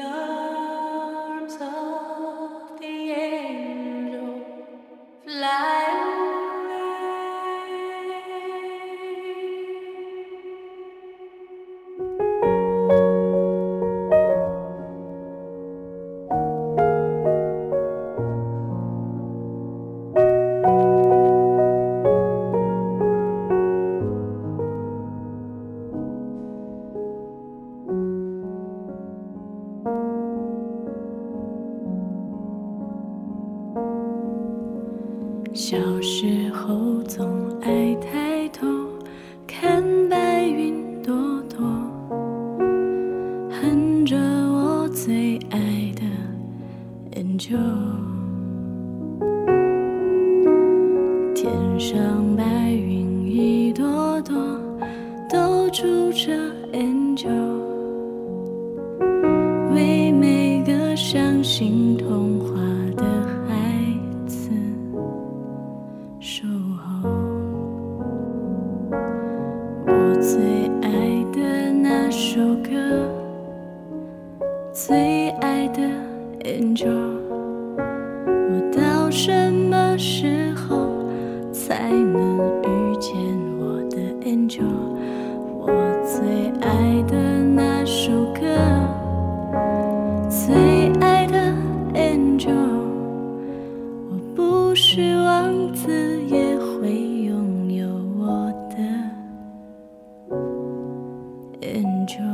arms of the angel fly away.小时候总爱抬头看白云朵朵，哼着我最爱的 Angel。 天上白云一朵朵都住着 Angel， 为每个相信童话的孩子守候。我最爱的那首歌，最爱的 Angel， 我到什么时候才能遇见我的 Angel？ 我最爱的那首歌，最爱的 Angel， 我不是王子也会拥有我的 Angel。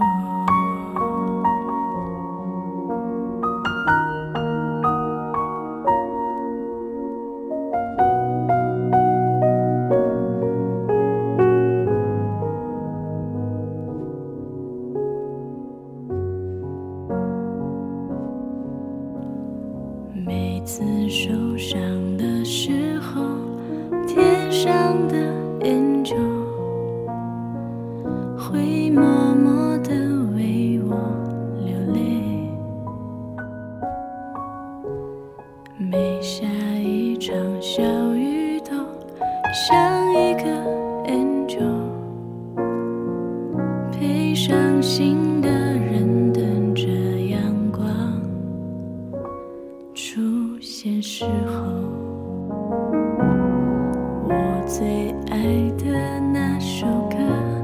每次受伤的时候，天上的 Angel 会默默地为我流泪。每下一场小雨都像一个 Angel， 陪伤心的人等着阳光出现时候。我最爱的那首歌，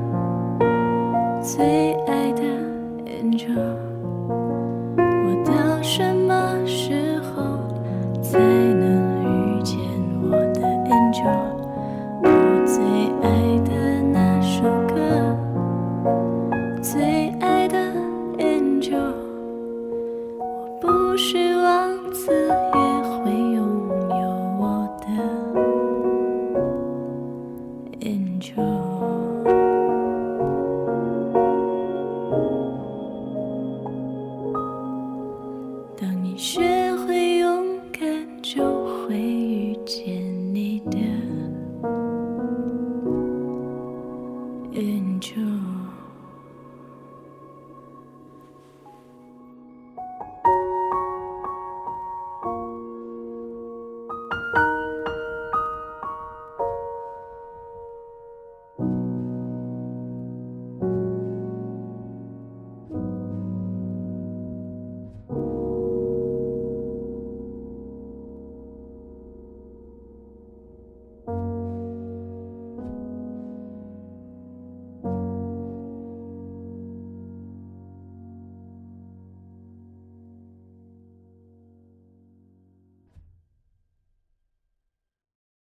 最爱的 Angel， 我到什么时候才能遇见我的 Angel？ 我最爱的那首歌，最爱的 Angel， 我不是王子也会拥有我的 Angel。 当你学